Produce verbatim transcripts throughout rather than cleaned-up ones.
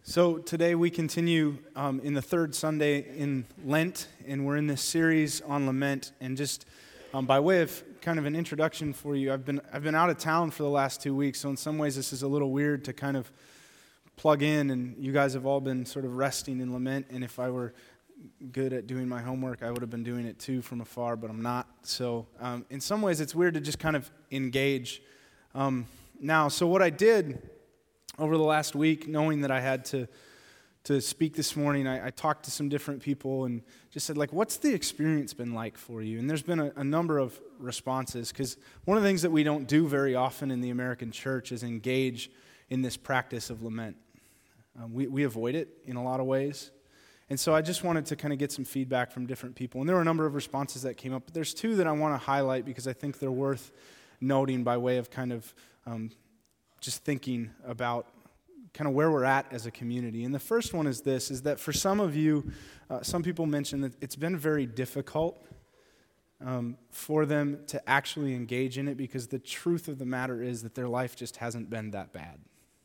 So today we continue um, in the third Sunday in Lent, and we're in this series on lament. And just um, by way of kind of an introduction for you, I've been I've been out of town for the last two weeks, so in some ways this is a little weird to kind of plug in. And you guys have all been sort of resting in lament. And if I were good at doing my homework, I would have been doing it too from afar, but I'm not. So um, in some ways it's weird to just kind of engage um, now. So what I did over the last week, knowing that I had to to speak this morning, I, I talked to some different people and just said, like, what's the experience been like for you? And there's been a, a number of responses, because one of the things that we don't do very often in the American church is engage in this practice of lament. Um, we, we avoid it in a lot of ways. And so I just wanted to kind of get some feedback from different people. And there were a number of responses that came up, but there's two that I want to highlight because I think they're worth noting by way of kind of um, just thinking about kind of where we're at as a community. And the first one is this, is that for some of you, uh, some people mentioned that it's been very difficult um, for them to actually engage in it because the truth of the matter is that their life just hasn't been that bad.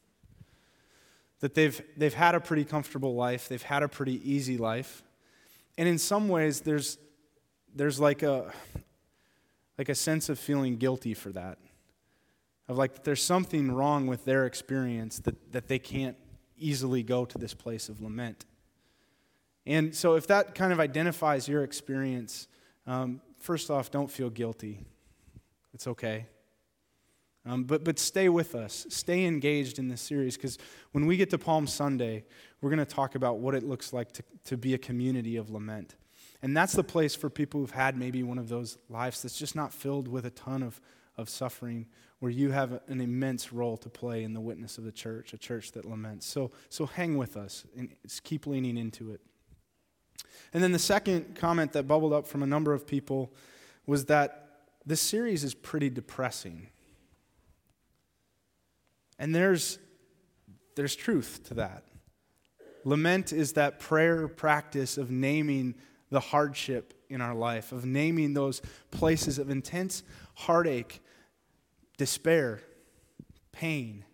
That they've they've had a pretty comfortable life, they've had a pretty easy life. And in some ways there's there's like a like a sense of feeling guilty for that. Of like there's something wrong with their experience that, that they can't easily go to this place of lament. And so if that kind of identifies your experience, um, first off, don't feel guilty. It's okay. Um, but but stay with us. Stay engaged in this series, because when we get to Palm Sunday, we're going to talk about what it looks like to, to be a community of lament. And that's the place for people who've had maybe one of those lives that's just not filled with a ton of, of suffering, where you have an immense role to play in the witness of the church, a church that laments. So, so hang with us and keep leaning into it. And then the second comment that bubbled up from a number of people was that this series is pretty depressing. And there's there's truth to that. Lament is that prayer practice of naming the hardship in our life, of naming those places of intense heartache, despair, pain.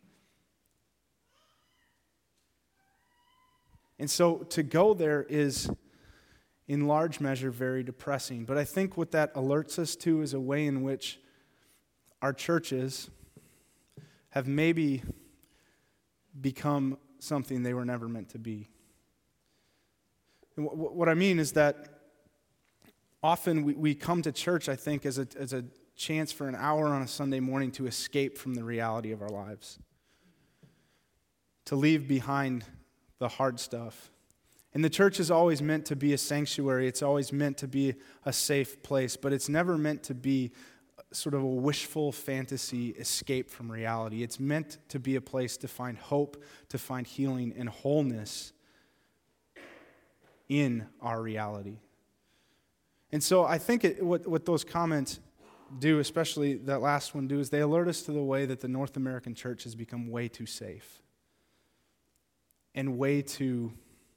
And so to go there is, in large measure, very depressing. But I think what that alerts us to is a way in which our churches have maybe become something they were never meant to be. And w- what I mean is that often we, we come to church, I think, as a as a chance for an hour on a Sunday morning to escape from the reality of our lives, to leave behind the hard stuff. And the church is always meant to be a sanctuary. It's always meant to be a safe place, but it's never meant to be sort of a wishful fantasy escape from reality. It's meant to be a place to find hope, to find healing and wholeness in our reality. And so I think it, what, what those comments do, especially that last one do, is they alert us to the way that the North American church has become way too safe and way too,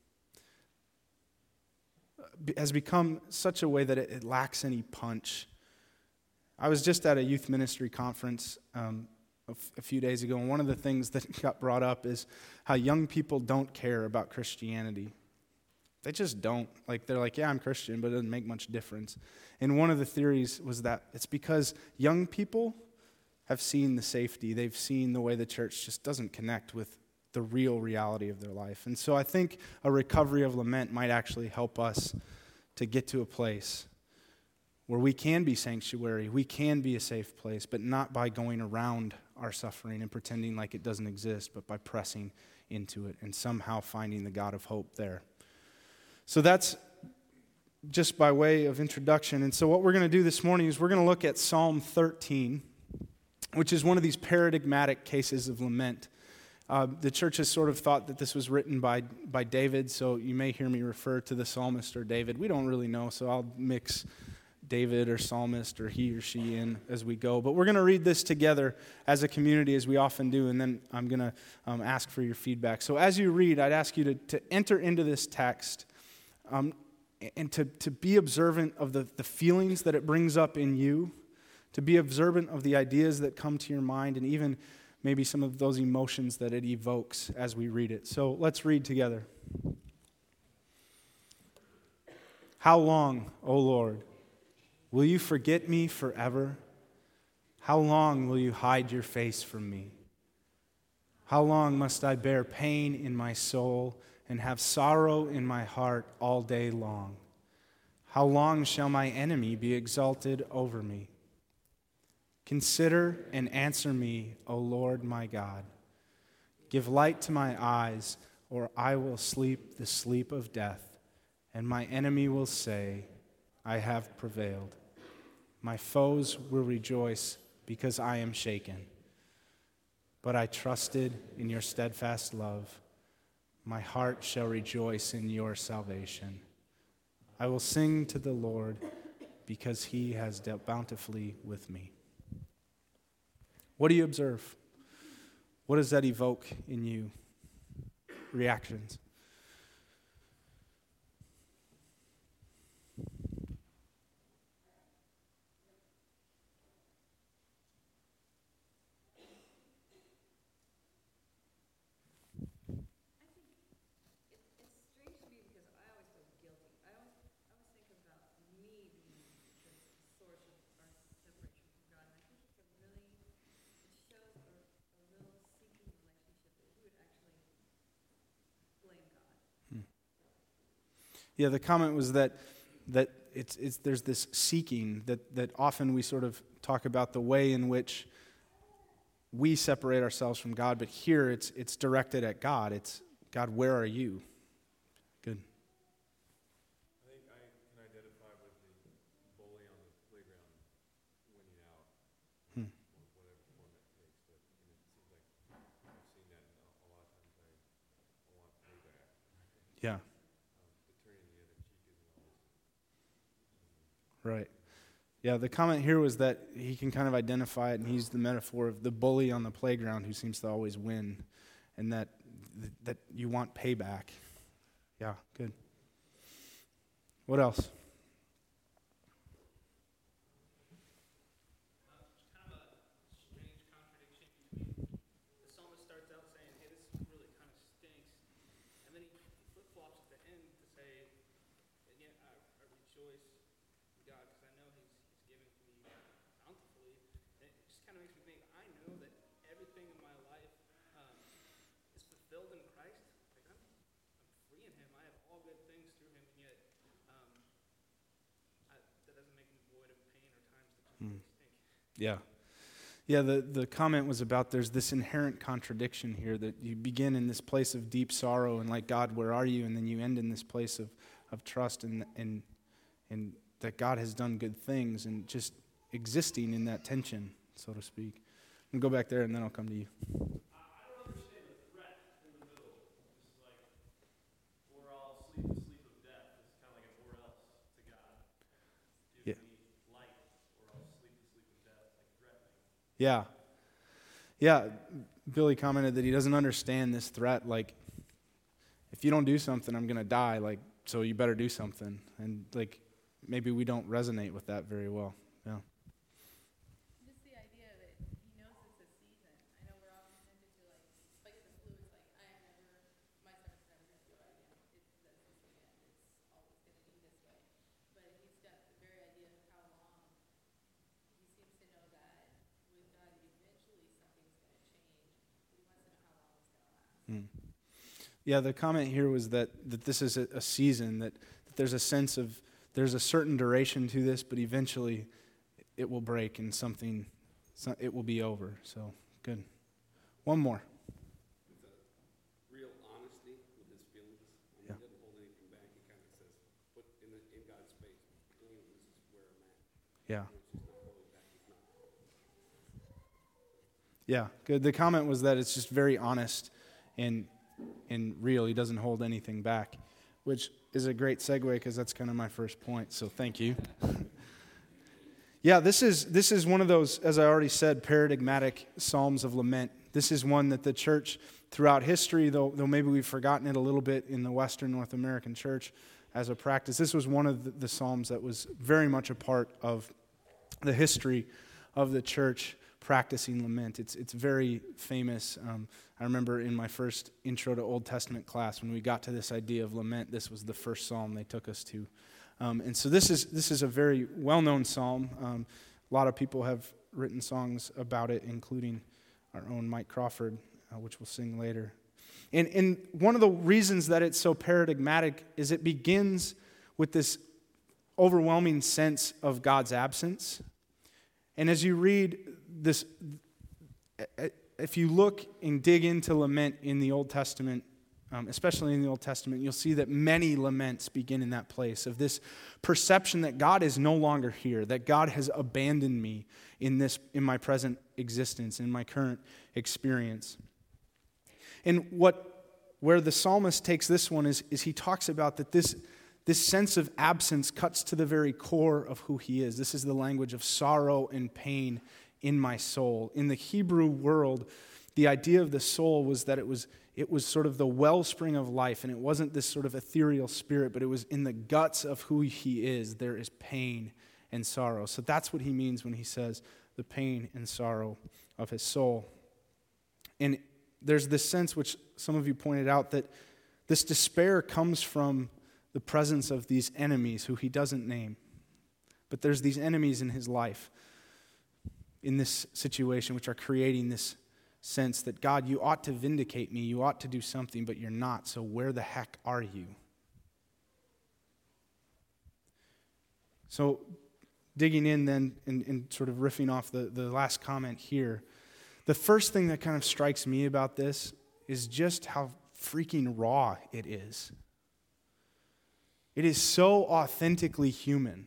has become such a way that it, it lacks any punch. I was just at a youth ministry conference um, a, f- a few days ago, and one of the things that got brought up is how young people don't care about Christianity. They just don't. Like, they're like, yeah, I'm Christian, but it doesn't make much difference. And one of the theories was that it's because young people have seen the safety. They've seen the way the church just doesn't connect with the real reality of their life. And so I think a recovery of lament might actually help us to get to a place where we can be sanctuary, we can be a safe place, but not by going around our suffering and pretending like it doesn't exist, but by pressing into it and somehow finding the God of hope there. So that's just by way of introduction. And so what we're going to do this morning is we're going to look at Psalm thirteen, which is one of these paradigmatic cases of lament. Uh, the church has sort of thought that this was written by, by David, so you may hear me refer to the psalmist or David. We don't really know, so I'll mix David or psalmist or he or she in as we go. But we're going to read this together as a community, as we often do, and then I'm going to um, ask for your feedback. So as you read, I'd ask you to, to enter into this text um, and to, to be observant of the, the feelings that it brings up in you, to be observant of the ideas that come to your mind, and even maybe some of those emotions that it evokes as we read it. So let's read together. How long, O Lord, will you forget me forever? How long will you hide your face from me? How long must I bear pain in my soul and have sorrow in my heart all day long? How long shall my enemy be exalted over me? Consider and answer me, O Lord my God. Give light to my eyes, or I will sleep the sleep of death, and my enemy will say, I have prevailed. My foes will rejoice because I am shaken. But I trusted in your steadfast love. My heart shall rejoice in your salvation. I will sing to the Lord because he has dealt bountifully with me. What do you observe? What does that evoke in you? Reactions. Yeah, the comment was that that it's it's there's this seeking that that often we sort of talk about the way in which we separate ourselves from God, but here it's it's directed at God. It's God, where are you? Good. I think I can identify with the bully on the playground winning out, Hmm. whatever form that takes. But and it seems like I've seen that, and a lot of times I, I want payback. Yeah. Um, the turning the other cheek isn't always easy. Right. Yeah, the comment here was that he can kind of identify it, and he's the metaphor of the bully on the playground who seems to always win, and that that you want payback. Yeah, good. What else? Yeah. Yeah, the, the comment was about there's this inherent contradiction here that you begin in this place of deep sorrow and like, God, where are you? And then you end in this place of, of trust and, and, and that God has done good things and just existing in that tension, so to speak. And go back there and then I'll come to you. Yeah. Yeah, Billy commented that he doesn't understand this threat. Like, if you don't do something, I'm going to die. Like, so you better do something. And, like, maybe we don't resonate with that very well. Yeah. Just the idea that he knows it's a season. I know we're often tempted to, like, like the flu, it's like, I am never, my stomach's never going to feel right again. It's, that's just the end. It's always going to be this way. But he's got the very idea of how long. He seems to know that with God, eventually something's going to change. But he wants to know how long it's going to last. Mm. Yeah, the comment here was that, that this is a, a season, that, that there's a sense of, there's a certain duration to this, but eventually it will break and something, so it will be over. So, good. One more. With a real honesty with his feelings. And Yeah. He doesn't hold anything back. He kind of says, put in, the, in God's space, this is where I'm at. Yeah. It's just not holding back. He's not. Yeah, good. The comment was that it's just very honest and and real. He doesn't hold anything back, which is a great segue because that's kind of my first point. So thank you. Yeah, this is this is one of those, as I already said, paradigmatic psalms of lament. This is one that the church throughout history, though though maybe we've forgotten it a little bit in the Western North American church as a practice, this was one of the, the psalms that was very much a part of the history of the church practicing lament. It's it's very famous. Um, I remember in my first intro to Old Testament class, when we got to this idea of lament, this was the first psalm they took us to. Um, and so this is this is a very well-known psalm. Um, a lot of people have written songs about it, including our own Mike Crawford, uh, which we'll sing later. And, and one of the reasons that it's so paradigmatic is it begins with this overwhelming sense of God's absence. And as you read this, if you look and dig into lament in the Old Testament, um, especially in the Old Testament, you'll see that many laments begin in that place of this perception that God is no longer here, that God has abandoned me in this, in my present existence, in my current experience. And what, where the psalmist takes this one is, is he talks about that this, this sense of absence cuts to the very core of who he is. This is the language of sorrow and pain in my soul. In the Hebrew world, the idea of the soul was that it was, it was sort of the wellspring of life, and it wasn't this sort of ethereal spirit, but it was in the guts of who he is, there is pain and sorrow. So that's what he means when he says the pain and sorrow of his soul. And there's this sense, which some of you pointed out, that this despair comes from the presence of these enemies who he doesn't name. But there's these enemies in his life, in this situation, which are creating this sense that, God, you ought to vindicate me, you ought to do something, but you're not, so where the heck are you? So digging in then and, and sort of riffing off the, the last comment here, the first thing that kind of strikes me about this is just how freaking raw it is. It is so authentically human.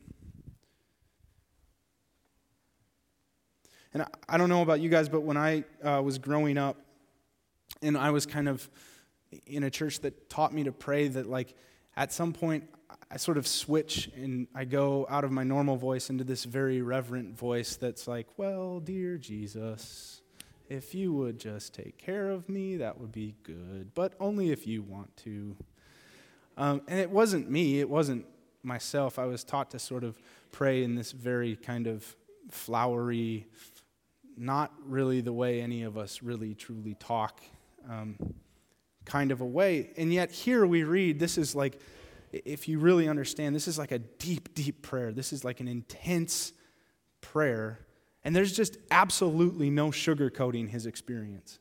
And I, I don't know about you guys, but when I uh, was growing up, and I was kind of in a church that taught me to pray, that like at some point I sort of switch and I go out of my normal voice into this very reverent voice that's like, well, dear Jesus, if you would just take care of me, that would be good, but only if you want to. Um, and it wasn't me, it wasn't myself. I was taught to sort of pray in this very kind of flowery, not really the way any of us really truly talk, um, kind of a way. And yet here we read, this is like, if you really understand, this is like a deep, deep prayer. This is like an intense prayer. And there's just absolutely no sugarcoating his experience.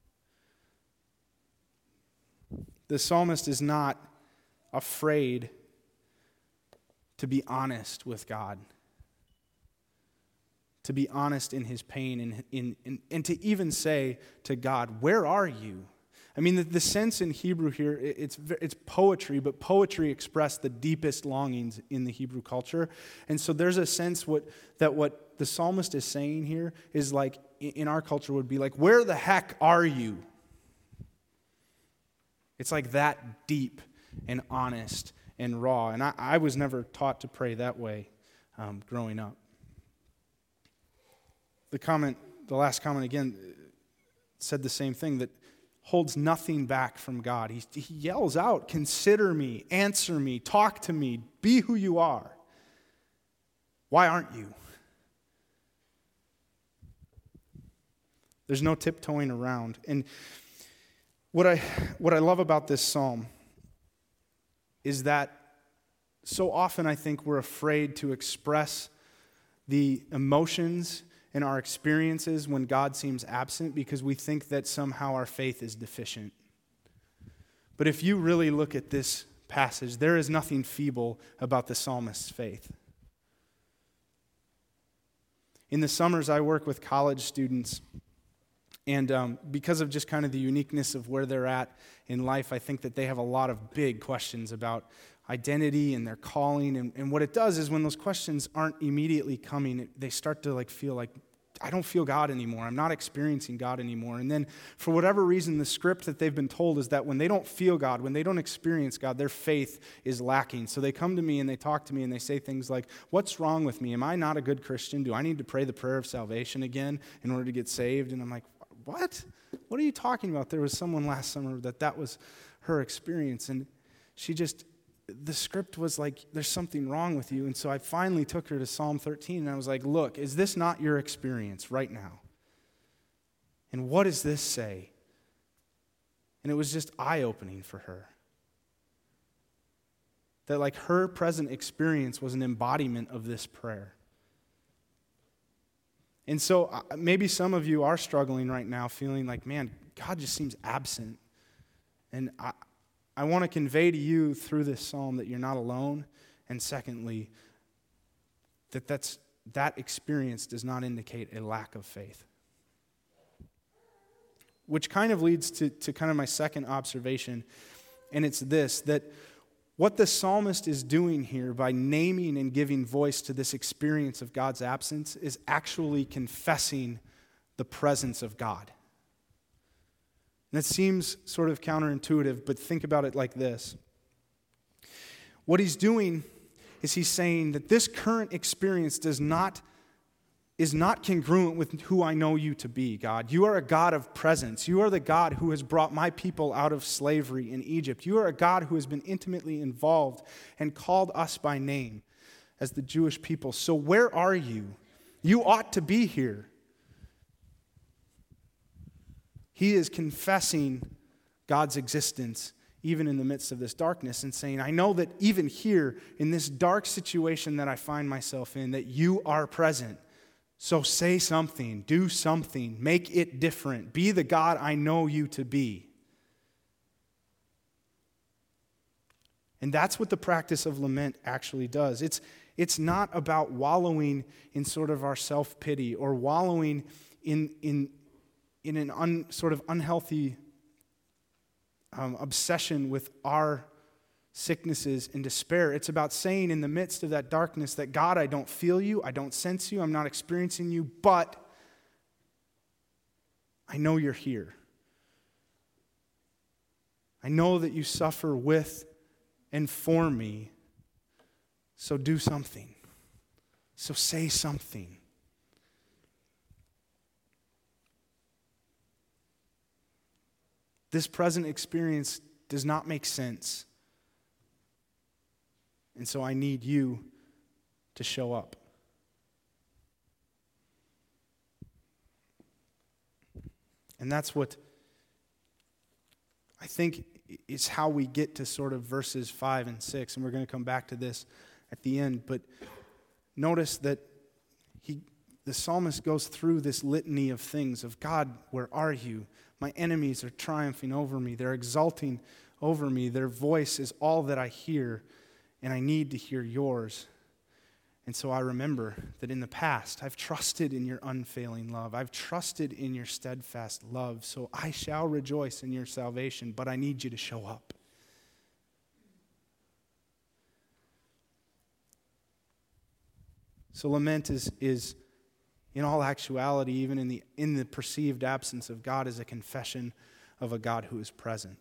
The psalmist is not afraid to be honest with God, to be honest in his pain, and, in, in, and to even say to God, where are you? I mean, the, the sense in Hebrew here, it, it's, it's poetry, but poetry expressed the deepest longings in the Hebrew culture. And so there's a sense what that what the psalmist is saying here is like, in our culture would be like, where the heck are you? It's like that deep and honest and raw. And I, I was never taught to pray that way um, growing up. The comment, the last comment again, said the same thing, that holds nothing back from God. He, he yells out, consider me, answer me, talk to me, be who you are. Why aren't you? There's no tiptoeing around. And what I what I love about this psalm is that so often I think we're afraid to express the emotions and our experiences when God seems absent because we think that somehow our faith is deficient. But if you really look at this passage, there is nothing feeble about the psalmist's faith. In the summers, I work with college students, and um, because of just kind of the uniqueness of where they're at in life, I think that they have a lot of big questions about identity and their calling. And, and what it does is when those questions aren't immediately coming, it, they start to like feel like, I don't feel God anymore. I'm not experiencing God anymore. And then for whatever reason, the script that they've been told is that when they don't feel God, when they don't experience God, their faith is lacking. So they come to me and they talk to me and they say things like, what's wrong with me? Am I not a good Christian? Do I need to pray the prayer of salvation again in order to get saved? And I'm like, what? What are you talking about? There was someone last summer that that was her experience. And she just, the script was like, there's something wrong with you. And so I finally took her to Psalm thirteen, and I was like, look, is this not your experience right now? And what does this say? And it was just eye-opening for her. That like her present experience was an embodiment of this prayer. And so uh, maybe some of you are struggling right now, feeling like, man, God just seems absent. And I, I want to convey to you through this psalm that you're not alone. And secondly, that that's, that experience does not indicate a lack of faith. Which kind of leads to, to kind of my second observation, and it's this, that what the psalmist is doing here by naming and giving voice to this experience of God's absence is actually confessing the presence of God. And it seems sort of counterintuitive, but think about it like this. What he's doing is he's saying that this current experience does not, is not congruent with who I know you to be, God. You are a God of presence. You are the God who has brought my people out of slavery in Egypt. You are a God who has been intimately involved and called us by name as the Jewish people. So where are you? You ought to be here. He is confessing God's existence even in the midst of this darkness and saying, I know that even here in this dark situation that I find myself in, that you are present. So say something, do something, make it different. Be the God I know you to be. And that's what the practice of lament actually does. It's, it's not about wallowing in sort of our self-pity or wallowing in, in, in an un, sort of unhealthy um, obsession with our sicknesses and despair. It's about saying in the midst of that darkness that, God, I don't feel you, I don't sense you, I'm not experiencing you, but I know you're here. I know that you suffer with and for me, so do something. So say something. This present experience does not make sense. And so I need you to show up. And that's what I think is how we get to sort of verses five and six. And we're going to come back to this at the end. But notice that he, the psalmist goes through this litany of things of, God, where are you? My enemies are triumphing over me. They're exulting over me. Their voice is all that I hear. And I need to hear yours. And so I remember that in the past, I've trusted in your unfailing love. I've trusted in your steadfast love. So I shall rejoice in your salvation, but I need you to show up. So lament is, is in all actuality, even in the, in the perceived absence of God, is a confession of a God who is present.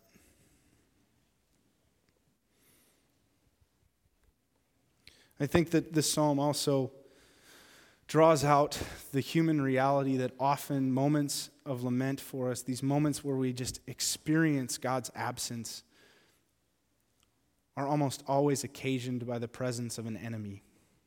I think that this psalm also draws out the human reality that often moments of lament for us, these moments where we just experience God's absence, are almost always occasioned by the presence of an enemy.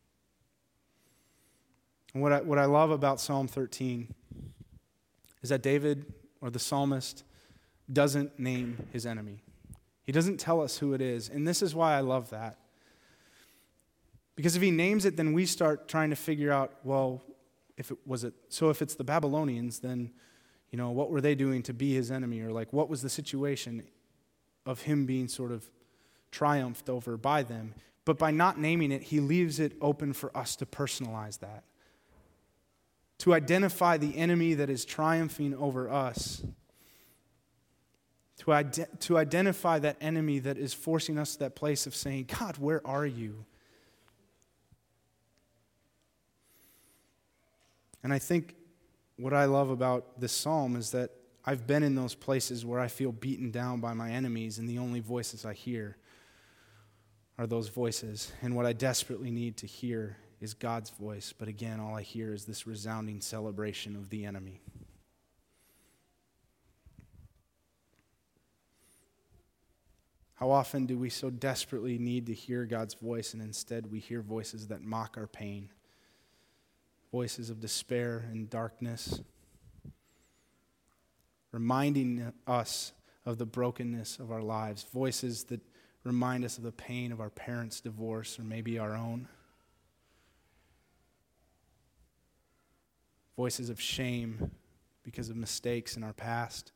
And what I, what I love about Psalm thirteen is that David, or the psalmist, doesn't name his enemy. He doesn't tell us who it is, and this is why I love that. Because if he names it, then we start trying to figure out, well, if it was it, so if it's the Babylonians, then, you know, what were they doing to be his enemy? Or like, what was the situation of him being sort of triumphed over by them? But by not naming it, he leaves it open for us to personalize that. To identify the enemy that is triumphing over us. To, ide- to identify that enemy that is forcing us to that place of saying, God, where are you? And I think what I love about this psalm is that I've been in those places where I feel beaten down by my enemies, and the only voices I hear are those voices. And what I desperately need to hear is God's voice. But again, all I hear is this resounding celebration of the enemy. How often do we so desperately need to hear God's voice, and instead we hear voices that mock our pain? Voices of despair and darkness. reminding us of the brokenness of our lives, voices that remind us of the pain of our parents' divorce or maybe our own, voices of shame because of mistakes in our past,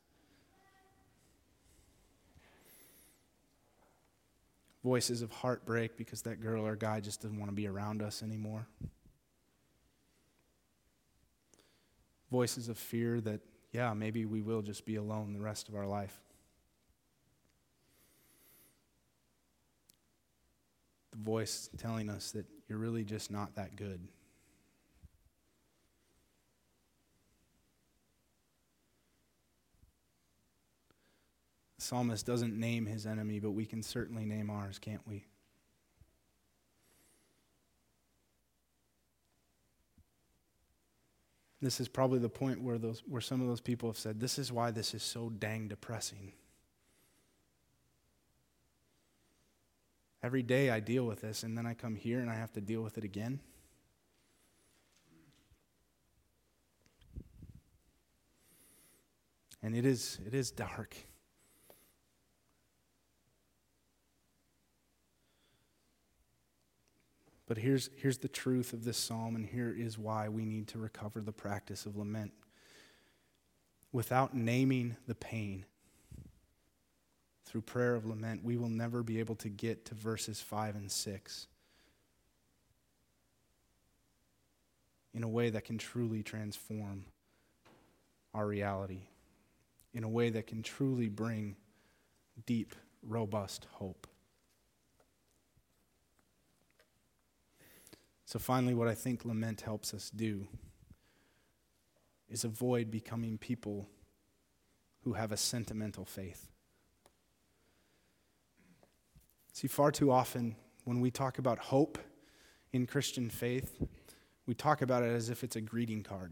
voices of heartbreak because that girl or guy just doesn't want to be around us anymore, voices of fear that, yeah, maybe we will just be alone the rest of our life. The voice telling us that you're really just not that good. The psalmist doesn't name his enemy, but we can certainly name ours, can't we? This is probably the point where those where some of those people have said, this is why this is so dang depressing. Every day I deal with this, and then I come here and I have to deal with it again. And it is it is dark. But here's, here's the truth of this psalm, and here is why we need to recover the practice of lament. Without naming the pain, through prayer of lament, we will never be able to get to verses five and six in a way that can truly transform our reality, in a way that can truly bring deep, robust hope. So finally, what I think lament helps us do is avoid becoming people who have a sentimental faith. See, far too often when we talk about hope in Christian faith, we talk about it as if it's a greeting card.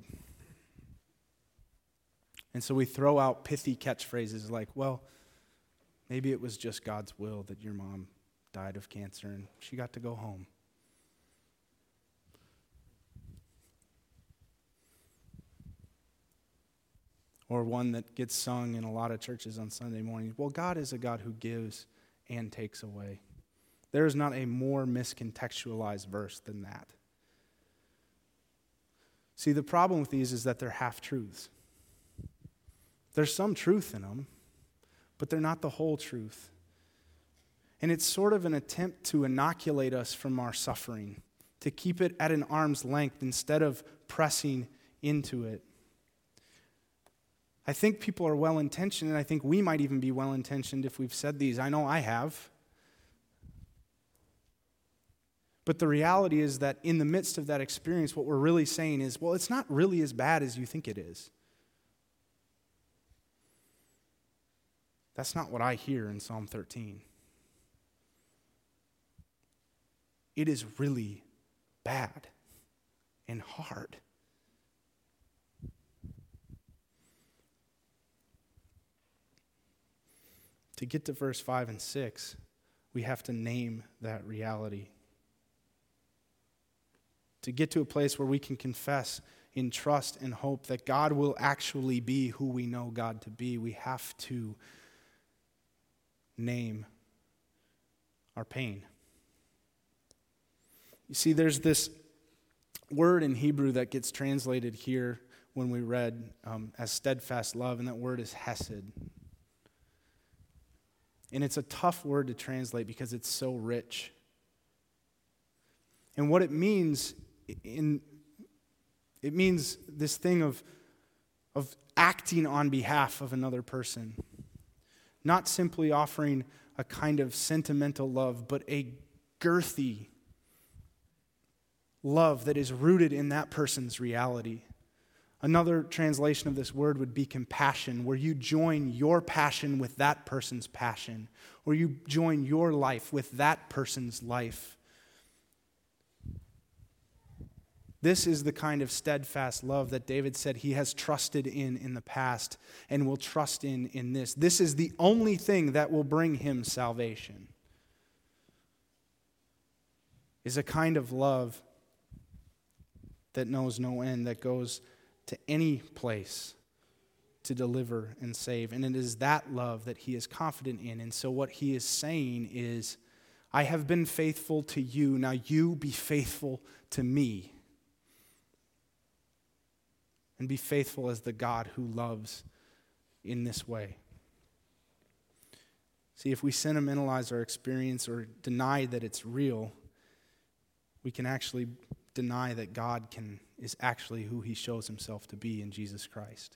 And so we throw out pithy catchphrases like, well, maybe it was just God's will that your mom died of cancer and she got to go home. Or one that gets sung in a lot of churches on Sunday mornings. Well, God is a God who gives and takes away. There is not a more miscontextualized verse than that. See, the problem with these is that they're half-truths. There's some truth in them, but they're not the whole truth. And it's sort of an attempt to inoculate us from our suffering, to keep it at an arm's length instead of pressing into it. I think people are well-intentioned, and I think we might even be well-intentioned if we've said these. I know I have. But the reality is that in the midst of that experience, what we're really saying is, well, it's not really as bad as you think it is. That's not what I hear in Psalm thirteen. It is really bad and hard. To get to verse five and six, we have to name that reality. To get to a place where we can confess in trust and hope that God will actually be who we know God to be, we have to name our pain. You see, there's this word in Hebrew that gets translated here when we read um, as steadfast love, and that word is hesed. And it's a tough word to translate because it's so rich. And what it means, in, it means this thing of, of acting on behalf of another person. Not simply offering a kind of sentimental love, but a girthy love that is rooted in that person's reality. Another translation of this word would be compassion, where you join your passion with that person's passion, or you join your life with that person's life. This is the kind of steadfast love that David said he has trusted in in the past and will trust in in this. This is the only thing that will bring him salvation. Is a kind of love that knows no end, that goes to any place to deliver and save. And it is that love that he is confident in. And so what he is saying is, I have been faithful to you, now you be faithful to me. And be faithful as the God who loves in this way. See, if we sentimentalize our experience or deny that it's real, we can actually deny that God can is actually who he shows himself to be in Jesus Christ.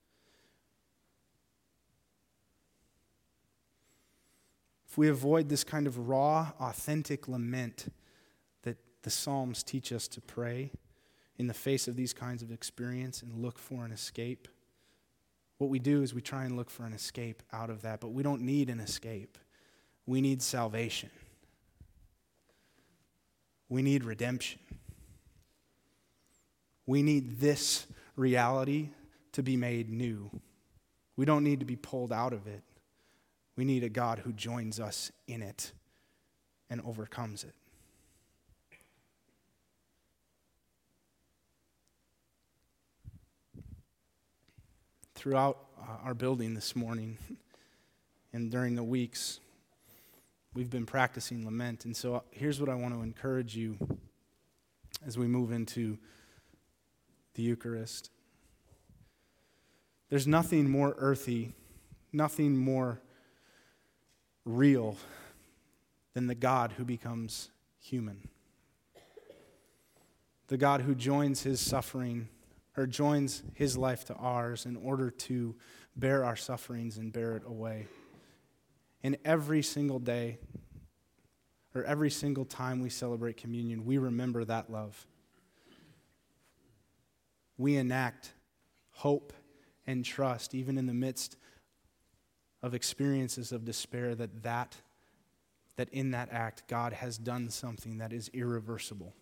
If we avoid this kind of raw, authentic lament that the Psalms teach us to pray in the face of these kinds of experience and look for an escape, what we do is we try and look for an escape out of that, but we don't need an escape. We need salvation. We need redemption. We need this reality to be made new. We don't need to be pulled out of it. We need a God who joins us in it and overcomes it. Throughout uh, our building this morning and during the weeks, we've been practicing lament. And so here's what I want to encourage you as we move into the Eucharist. There's nothing more earthy, nothing more real than the God who becomes human. The God who joins his suffering, or joins his life to ours in order to bear our sufferings and bear it away. And every single day, or every single time we celebrate communion, we remember that love. We enact hope and trust, even in the midst of experiences of despair, that, that that in that act, God has done something that is irreversible,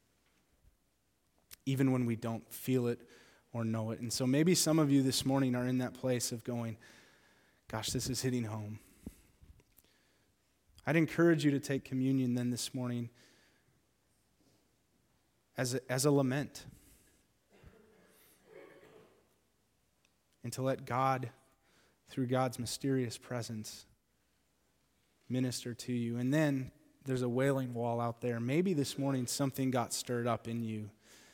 even when we don't feel it or know it. And so maybe some of you this morning are in that place of going, gosh, this is hitting home. I'd encourage you to take communion then this morning as a, as a lament, and to let God, through God's mysterious presence, minister to you. And then there's a wailing wall out there. Maybe this morning something got stirred up in you.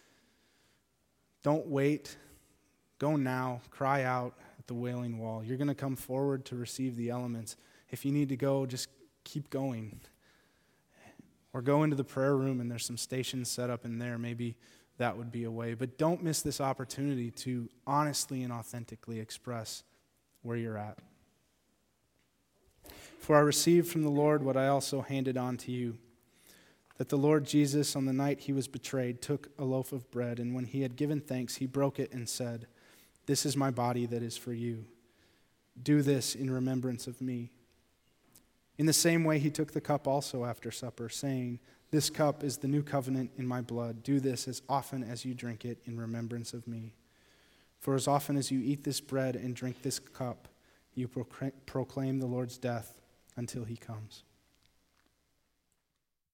Don't wait. Go now. Cry out at the wailing wall. You're going to come forward to receive the elements. If you need to go, just keep going. Or go into the prayer room and there's some stations set up in there. Maybe that would be a way. But don't miss this opportunity to honestly and authentically express where you're at. For I received from the Lord what I also handed on to you, that the Lord Jesus, on the night he was betrayed, took a loaf of bread, and when he had given thanks, he broke it and said, "This is my body that is for you. Do this in remembrance of me." In the same way, he took the cup also after supper, saying, "This cup is the new covenant in my blood. Do this as often as you drink it in remembrance of me. For as often as you eat this bread and drink this cup, you proclaim the Lord's death until he comes."